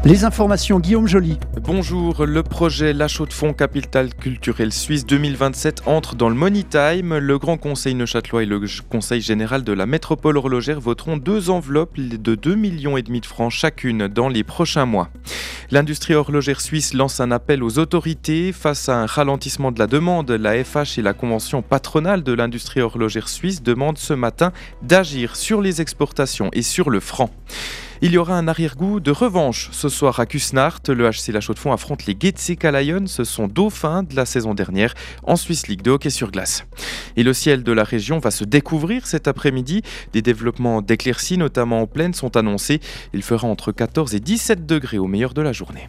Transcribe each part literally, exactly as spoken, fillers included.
Les informations, Guillaume Joly. Bonjour, le projet La Chaux-de-Fonds Capitale Culturelle Suisse deux mille vingt-sept entre dans le Money Time. Le Grand Conseil neuchâtelois et le Conseil général de la métropole horlogère voteront deux enveloppes de deux virgule cinq millions de francs chacune dans les prochains mois. L'industrie horlogère suisse lance un appel aux autorités. Face à un ralentissement de la demande, la F H et la Convention patronale de l'industrie horlogère suisse demandent ce matin d'agir sur les exportations et sur le franc. Il y aura un arrière-goût de revanche ce soir à Kusnacht. Le H C La Chaux-de-Fonds affronte les Getseka Lions, ce sont dauphins de la saison dernière en Swiss League de hockey sur glace. Et le ciel de la région va se découvrir cet après-midi. Des développements d'éclaircies, notamment en plaine, sont annoncés. Il fera entre quatorze et dix-sept degrés au meilleur de la journée.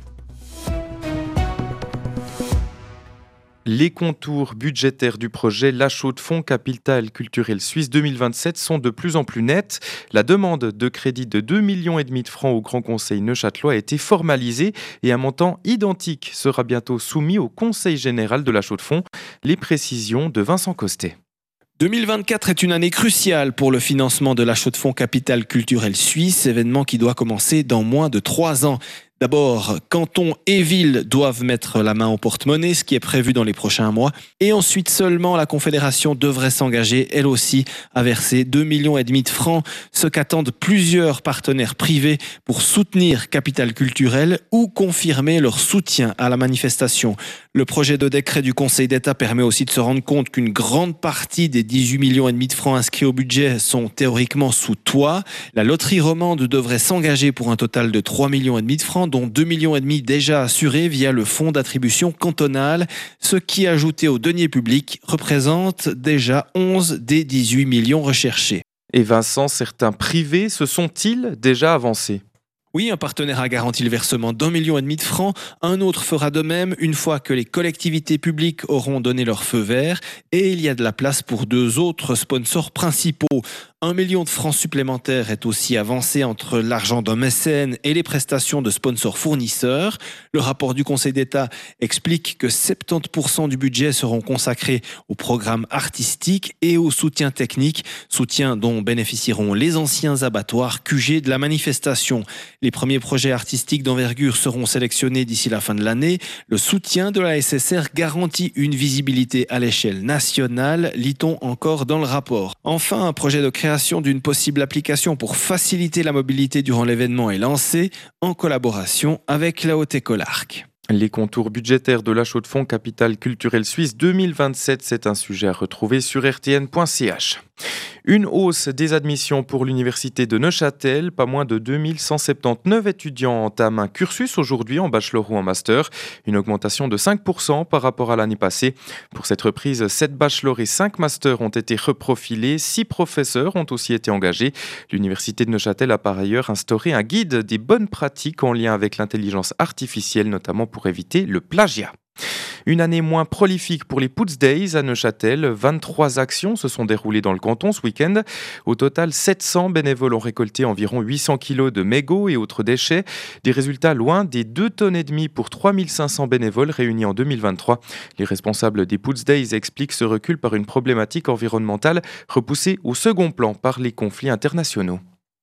Les contours budgétaires du projet La Chaux-de-Fonds Capitale Culturelle Suisse deux mille vingt-sept sont de plus en plus nets. La demande de crédit de deux virgule cinq millions de francs au Grand Conseil neuchâtelois a été formalisée et un montant identique sera bientôt soumis au Conseil général de La Chaux-de-Fonds. Les précisions de Vincent Costet. deux mille vingt-quatre est une année cruciale pour le financement de La Chaux-de-Fonds Capitale Culturelle Suisse, événement qui doit commencer dans moins de trois ans. D'abord, canton et ville doivent mettre la main au porte-monnaie, ce qui est prévu dans les prochains mois. Et ensuite seulement, la Confédération devrait s'engager, elle aussi, à verser deux virgule cinq millions de francs, ce qu'attendent plusieurs partenaires privés pour soutenir Capitale Culturelle ou confirmer leur soutien à la manifestation. Le projet de décret du Conseil d'État permet aussi de se rendre compte qu'une grande partie des dix-huit virgule cinq millions de francs inscrits au budget sont théoriquement sous toit. La loterie romande devrait s'engager pour un total de trois virgule cinq millions de francs, dont deux virgule cinq millions déjà assurés via le fonds d'attribution cantonal, ce qui, ajouté aux deniers publics, représente déjà onze des dix-huit millions recherchés. Et Vincent, certains privés se sont-ils déjà avancés ? Oui, un partenaire a garanti le versement d'un million et demi de francs. Un autre fera de même une fois que les collectivités publiques auront donné leur feu vert. Et il y a de la place pour deux autres sponsors principaux. Un million de francs supplémentaires est aussi avancé entre l'argent d'un mécène et les prestations de sponsors fournisseurs. Le rapport du Conseil d'État explique que soixante-dix pour cent du budget seront consacrés au programme artistique et au soutien technique, soutien dont bénéficieront les anciens abattoirs Q G de la manifestation. Les premiers projets artistiques d'envergure seront sélectionnés d'ici la fin de l'année. Le soutien de la S S R garantit une visibilité à l'échelle nationale, lit-on encore dans le rapport. Enfin, un projet de création d'une possible application pour faciliter la mobilité durant l'événement est lancé en collaboration avec la Haute École Arc. Les contours budgétaires de La Chaux-de-Fonds Capitale Culturelle Suisse deux mille vingt-sept, c'est un sujet à retrouver sur r t n point c h. Une hausse des admissions pour l'université de Neuchâtel. Pas moins de deux mille cent soixante-dix-neuf étudiants entament un cursus aujourd'hui en bachelor ou en master. Une augmentation de cinq pour cent par rapport à l'année passée. Pour cette reprise, sept bachelors et cinq masters ont été reprofilés. six professeurs ont aussi été engagés. L'université de Neuchâtel a par ailleurs instauré un guide des bonnes pratiques en lien avec l'intelligence artificielle, notamment pour éviter le plagiat. Une année moins prolifique pour les Puts Days à Neuchâtel. vingt-trois actions se sont déroulées dans le canton ce week-end. Au total, sept cents bénévoles ont récolté environ huit cents kilos de mégots et autres déchets. Des résultats loin des deux tonnes et demie pour trois mille cinq cents bénévoles réunis en deux mille vingt-trois. Les responsables des Puts Days expliquent ce recul par une problématique environnementale repoussée au second plan par les conflits internationaux.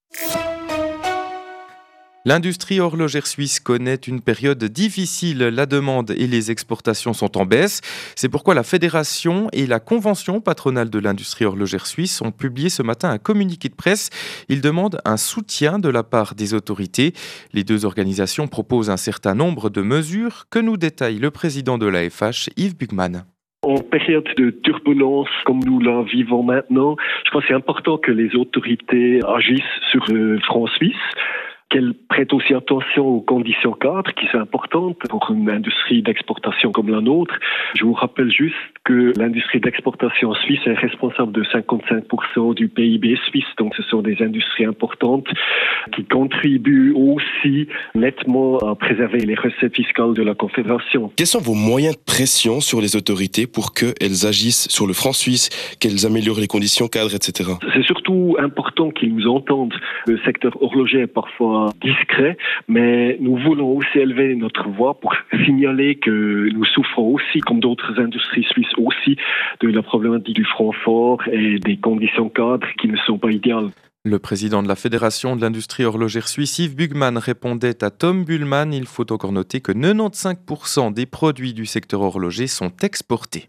L'industrie horlogère suisse connaît une période difficile. La demande et les exportations sont en baisse. C'est pourquoi la Fédération et la Convention patronale de l'industrie horlogère suisse ont publié ce matin un communiqué de presse. Ils demandent un soutien de la part des autorités. Les deux organisations proposent un certain nombre de mesures que nous détaille le président de la F H, Yves Bugman. En période de turbulence comme nous la vivons maintenant, je crois que c'est important que les autorités agissent sur le franc suisse, qu'elle prête aussi attention aux conditions cadres qui sont importantes pour une industrie d'exportation comme la nôtre. Je vous rappelle juste que l'industrie d'exportation suisse est responsable de cinquante-cinq pour cent du P I B suisse, donc ce sont des industries importantes qui contribuent aussi nettement à préserver les recettes fiscales de la Confédération. Quels sont vos moyens de pression sur les autorités pour qu'elles agissent sur le franc suisse, qu'elles améliorent les conditions cadres, et cetera? C'est surtout important qu'ils nous entendent. Le secteur horloger est parfois discret, mais nous voulons aussi élever notre voix pour signaler que nous souffrons aussi, comme d'autres industries suisses aussi, de la problématique du franc fort et des conditions cadres qui ne sont pas idéales. Le président de la Fédération de l'industrie horlogère suisse, Yves Bugman, répondait à Tom Bullman. Il faut encore noter que quatre-vingt-quinze pour cent des produits du secteur horloger sont exportés.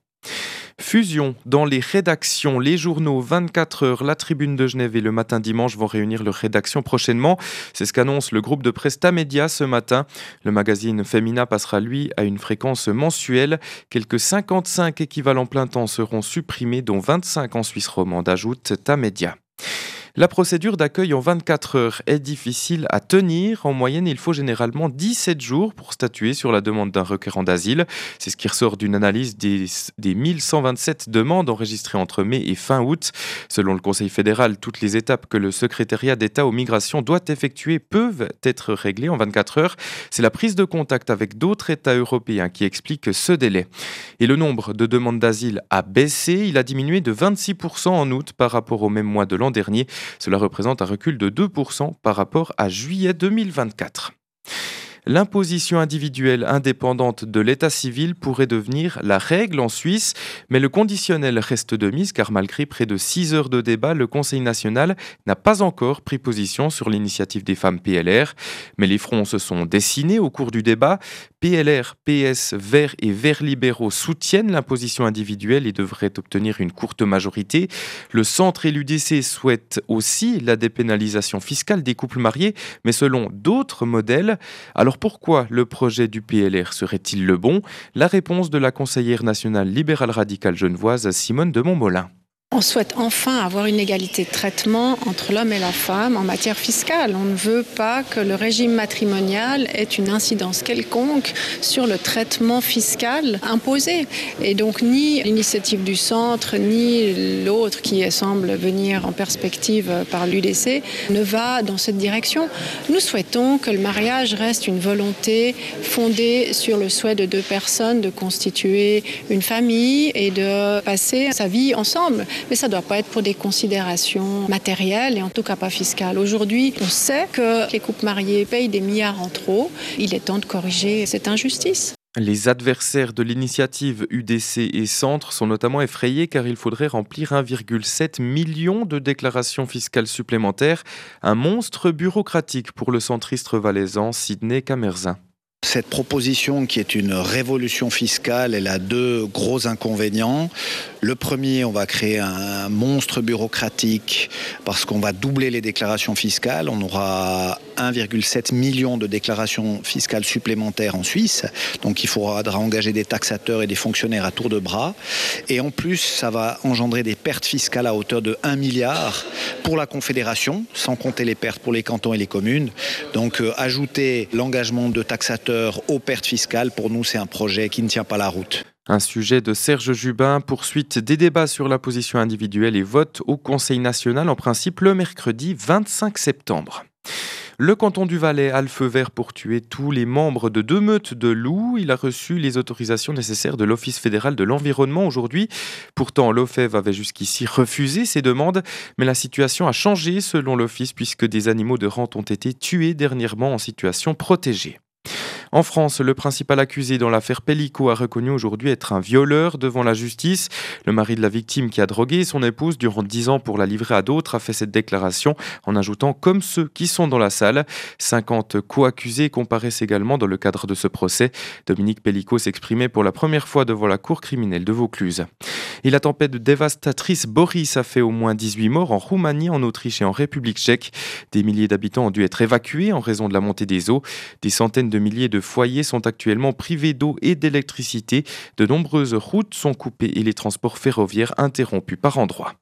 Fusion dans les rédactions. Les journaux vingt-quatre heures, La Tribune de Genève et Le Matin Dimanche vont réunir leur rédaction prochainement. C'est ce qu'annonce le groupe de presse Tamedia ce matin. Le magazine Femina passera, lui, à une fréquence mensuelle. Quelques cinquante-cinq équivalents plein temps seront supprimés, dont vingt-cinq en Suisse romande, ajoute Tamedia. La procédure d'accueil en vingt-quatre heures est difficile à tenir. En moyenne, il faut généralement dix-sept jours pour statuer sur la demande d'un requérant d'asile. C'est ce qui ressort d'une analyse des, des mille cent vingt-sept demandes enregistrées entre mai et fin août. Selon le Conseil fédéral, toutes les étapes que le secrétariat d'État aux migrations doit effectuer peuvent être réglées en vingt-quatre heures. C'est la prise de contact avec d'autres États européens qui explique ce délai. Et le nombre de demandes d'asile a baissé. Il a diminué de vingt-six pour cent en août par rapport au même mois de l'an dernier. Cela représente un recul de deux pour cent par rapport à juillet deux mille vingt-quatre. L'imposition individuelle indépendante de l'état civil pourrait devenir la règle en Suisse, mais le conditionnel reste de mise car malgré près de six heures de débat, le Conseil national n'a pas encore pris position sur l'initiative des femmes P L R. Mais les fronts se sont dessinés au cours du débat. P L R, P S, Verts et Verts libéraux soutiennent l'imposition individuelle et devraient obtenir une courte majorité. Le centre et l'U D C souhaitent aussi la dépénalisation fiscale des couples mariés, mais selon d'autres modèles. Alors pourquoi le projet du P L R serait-il le bon ? La réponse de la conseillère nationale libérale radicale genevoise Simone de Montmolin. On souhaite enfin avoir une égalité de traitement entre l'homme et la femme en matière fiscale. On ne veut pas que le régime matrimonial ait une incidence quelconque sur le traitement fiscal imposé. Et donc ni l'initiative du centre, ni l'autre qui semble venir en perspective par l'U D C ne va dans cette direction. Nous souhaitons que le mariage reste une volonté fondée sur le souhait de deux personnes de constituer une famille et de passer sa vie ensemble. Mais ça ne doit pas être pour des considérations matérielles et en tout cas pas fiscales. Aujourd'hui, on sait que les couples mariés payent des milliards en trop. Il est temps de corriger cette injustice. Les adversaires de l'initiative U D C et Centre sont notamment effrayés car il faudrait remplir un virgule sept million de déclarations fiscales supplémentaires. Un monstre bureaucratique pour le centriste valaisan Sidney Camerzin. Cette proposition qui est une révolution fiscale, elle a deux gros inconvénients. Le premier, on va créer un monstre bureaucratique parce qu'on va doubler les déclarations fiscales. On aura un virgule sept million de déclarations fiscales supplémentaires en Suisse. Donc il faudra engager des taxateurs et des fonctionnaires à tour de bras. Et en plus, ça va engendrer des pertes fiscales à hauteur de un milliard pour la Confédération, sans compter les pertes pour les cantons et les communes. Donc euh, ajouter l'engagement de taxateurs aux pertes fiscales, pour nous, c'est un projet qui ne tient pas la route. Un sujet de Serge Jubin, poursuite des débats sur la position individuelle et vote au Conseil national, en principe le mercredi vingt-cinq septembre. Le canton du Valais a le feu vert pour tuer tous les membres de deux meutes de loups. Il a reçu les autorisations nécessaires de l'Office fédéral de l'environnement aujourd'hui. Pourtant, l'O F E V avait jusqu'ici refusé ces demandes, mais la situation a changé selon l'Office puisque des animaux de rente ont été tués dernièrement en situation protégée. En France, le principal accusé dans l'affaire Pellico a reconnu aujourd'hui être un violeur devant la justice. Le mari de la victime qui a drogué son épouse durant dix ans pour la livrer à d'autres a fait cette déclaration en ajoutant « comme ceux qui sont dans la salle ». cinquante co-accusés comparaissent également dans le cadre de ce procès. Dominique Pellico s'exprimait pour la première fois devant la cour criminelle de Vaucluse. Et la tempête dévastatrice Boris a fait au moins dix-huit morts en Roumanie, en Autriche et en République tchèque. Des milliers d'habitants ont dû être évacués en raison de la montée des eaux. Des centaines de milliers de foyers sont actuellement privés d'eau et d'électricité. De nombreuses routes sont coupées et les transports ferroviaires interrompus par endroits.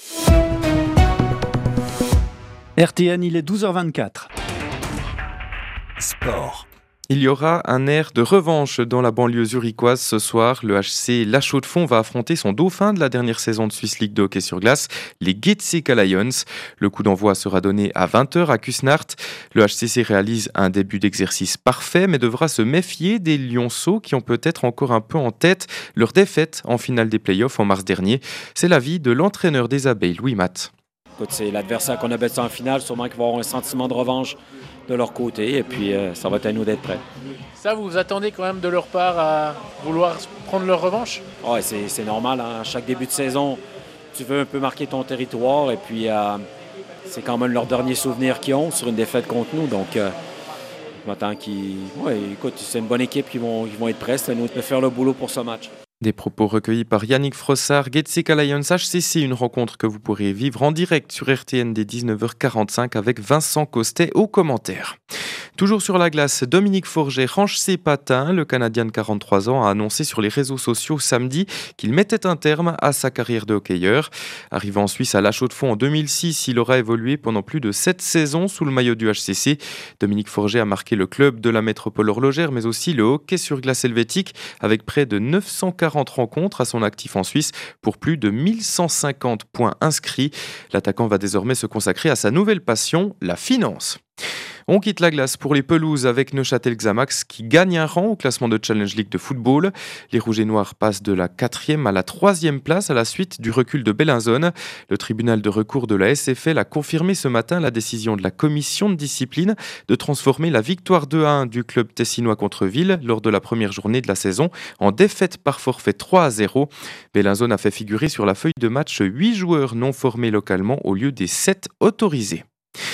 R T N, il est douze heures vingt-quatre. Sport. Il y aura un air de revanche dans la banlieue zurichoise ce soir. Le H C La Chaux-de-Fonds va affronter son dauphin de la dernière saison de Swiss League de hockey sur glace, les Getseka Lions. Le coup d'envoi sera donné à vingt heures à Kusnacht. Le H C C réalise un début d'exercice parfait, mais devra se méfier des Lionceaux qui ont peut-être encore un peu en tête leur défaite en finale des playoffs en mars dernier. C'est l'avis de l'entraîneur des Abeilles, Louis Matt. Écoute, c'est l'adversaire qu'on a battu en finale, sûrement qu'il va avoir un sentiment de revanche de leur côté, et puis euh, ça va être à nous d'être prêts. Ça, vous vous attendez quand même de leur part à vouloir prendre leur revanche? Ouais, c'est, c'est normal, hein. À chaque début de saison, tu veux un peu marquer ton territoire, et puis euh, c'est quand même leur dernier souvenir qu'ils ont sur une défaite contre nous. Donc, euh, je m'attends qu'ils... Ouais, écoute, c'est une bonne équipe qui vont, qui vont être prêts. C'est à nous de faire le boulot pour ce match. Des propos recueillis par Yannick Frossard, Getseka Lions H C C, une rencontre que vous pourrez vivre en direct sur R T N dès dix-neuf heures quarante-cinq avec Vincent Costet aux commentaires. Toujours sur la glace, Dominique Forget range ses patins. Le Canadien de quarante-trois ans a annoncé sur les réseaux sociaux samedi qu'il mettait un terme à sa carrière de hockeyeur. Arrivé en Suisse à La Chaux-de-Fonds en deux mille six, il aura évolué pendant plus de sept saisons sous le maillot du H C C. Dominique Forget a marqué le club de la métropole horlogère, mais aussi le hockey sur glace helvétique, avec près de neuf cent quarante rencontres à son actif en Suisse pour plus de mille cent cinquante points inscrits. L'attaquant va désormais se consacrer à sa nouvelle passion, la finance. On quitte la glace pour les pelouses avec Neuchâtel Xamax qui gagne un rang au classement de Challenge League de football. Les Rouges et Noirs passent de la quatrième à la troisième place à la suite du recul de Bellinzone. Le tribunal de recours de la S F L a confirmé ce matin la décision de la commission de discipline de transformer la victoire deux à un du club tessinois contre Ville lors de la première journée de la saison en défaite par forfait trois à zéro. Bellinzone a fait figurer sur la feuille de match huit joueurs non formés localement au lieu des sept autorisés.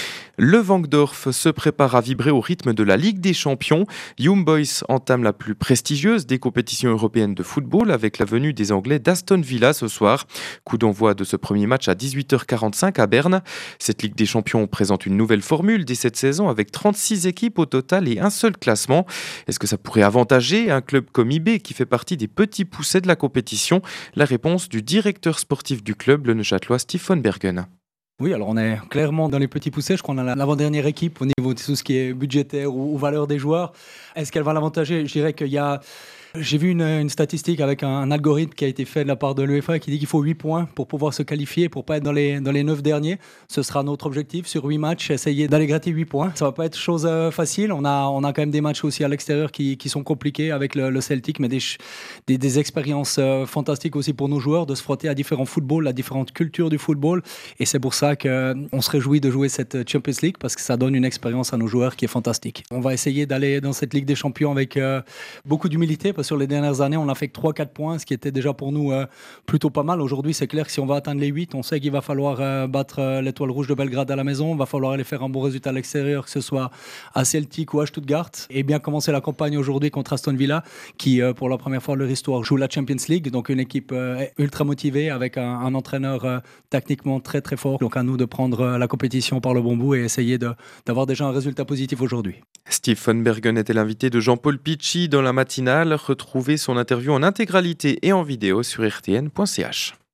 Le Wankdorf se prépare à vibrer au rythme de la Ligue des Champions. Young Boys entame la plus prestigieuse des compétitions européennes de football avec la venue des Anglais d'Aston Villa ce soir. Coup d'envoi de ce premier match à dix-huit heures quarante-cinq à Berne. Cette Ligue des Champions présente une nouvelle formule dès cette saison avec trente-six équipes au total et un seul classement. Est-ce que ça pourrait avantager un club comme I B qui fait partie des petits poussets de la compétition? La réponse du directeur sportif du club, le Neuchâtelois Stephen Bergen. Oui, alors on est clairement dans les petits poussets. Je crois qu'on a l'avant-dernière équipe au niveau de tout ce qui est budgétaire ou, ou valeur des joueurs. Est-ce qu'elle va l'avantager? Je dirais qu'il y a... J'ai vu une, une statistique avec un, un algorithme qui a été fait de la part de l'U E F A qui dit qu'il faut huit points pour pouvoir se qualifier, pour ne pas être dans les, dans les neuf derniers. Ce sera notre objectif sur huit matchs, essayer d'aller gratter huit points. Ça ne va pas être chose euh, facile. On a, on a quand même des matchs aussi à l'extérieur qui, qui sont compliqués avec le, le Celtic, mais des, des, des expériences euh, fantastiques aussi pour nos joueurs de se frotter à différents footballs, à différentes cultures du football. Et c'est pour ça qu'on se réjouit de jouer cette Champions League parce que ça donne une expérience à nos joueurs qui est fantastique. On va essayer d'aller dans cette Ligue des Champions avec euh, beaucoup d'humilité parce que sur les dernières années, on n'a fait que trois quatre points, ce qui était déjà pour nous euh, plutôt pas mal. Aujourd'hui, c'est clair que si on va atteindre les huit, on sait qu'il va falloir euh, battre euh, l'Étoile Rouge de Belgrade à la maison, il va falloir aller faire un bon résultat à l'extérieur, que ce soit à Celtic ou à Stuttgart, et bien commencer la campagne aujourd'hui contre Aston Villa, qui euh, pour la première fois de leur histoire joue la Champions League, donc une équipe euh, ultra motivée avec un, un entraîneur euh, techniquement très très fort. Donc à nous de prendre euh, la compétition par le bon bout et essayer de, d'avoir déjà un résultat positif aujourd'hui. Stephen Bergen était l'invité de Jean-Paul Picci dans la matinale. Retrouvez son interview en intégralité et en vidéo sur r t n point c h.